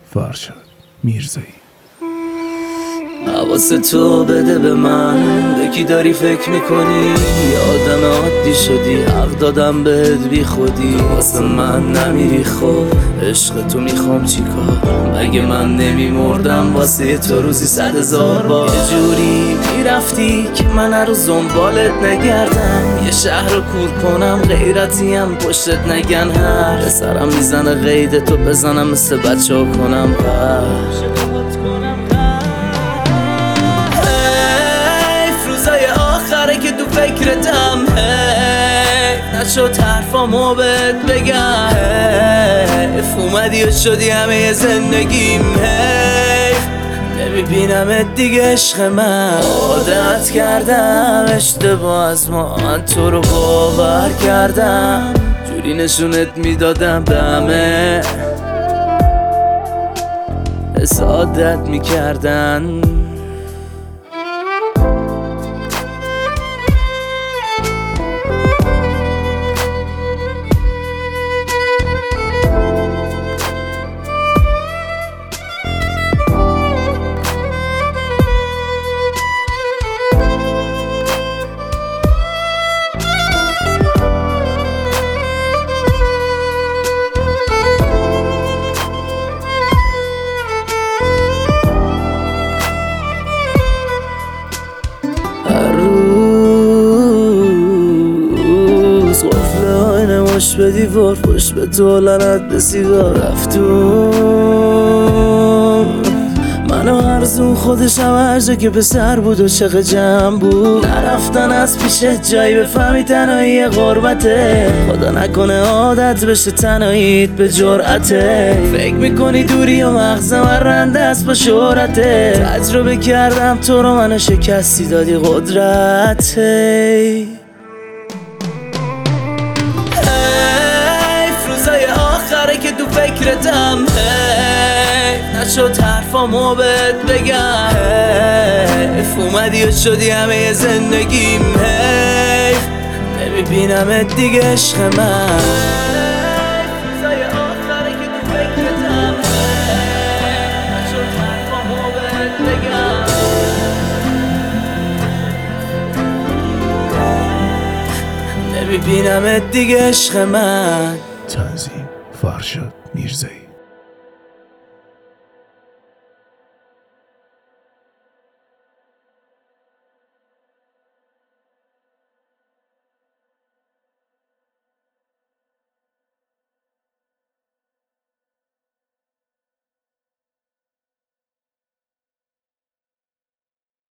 فرشاد میرزایی. حواس تو بده به من، به کی داری فکر میکنی؟ آدم عادی شدی، حق دادم بهت بی خودی. واسه من نمیری خب، عشق تو میخوام چیکار؟ مگه من نمیمردم واسه تو روزی 100,000 بار؟ یه جوری میرفتی که من هر روز دنبالت نگردم، یه شهر رو کور کنم غیرتیم پشتت نگن. هر سرم میزنه قید تو بزنم مثل بچه ها کنم که تو فکرتم نشد حرفامو بهت بگم. اومدی و شدی همه زندگیم. نمیبینمت دیگه عشق من، عادت کردم اشتباه از من تو رو باور کردم. جوری نشونت میدادم به همه حسادت میکردن. قفل آینه مش به دیوار، پشت به تو لعنت به سیگار. رفتون منو ارزون خودشم هر جا که پسر بود و شق جمع بود. نرفتن از پیشت جایی بفهمی تنهایی غربته. خدا نکنه عادت بشه تنهاییت به جرأته. فکر میکنی دوری و مغزم رنده است با شهرته. تجربه کردم تو رو منو شکستی دادی قدرته. که تو فکرتم نشد حرفامو بهت بگم. اومدی و شدی همه زندگیم. نمیبینمت دیگه عشق من. روزای آخره که تو فکرتم نشد حرفامو بهت بگم. نمیبینمت دیگه عشق من. تنظیم فرشاد میرزایی.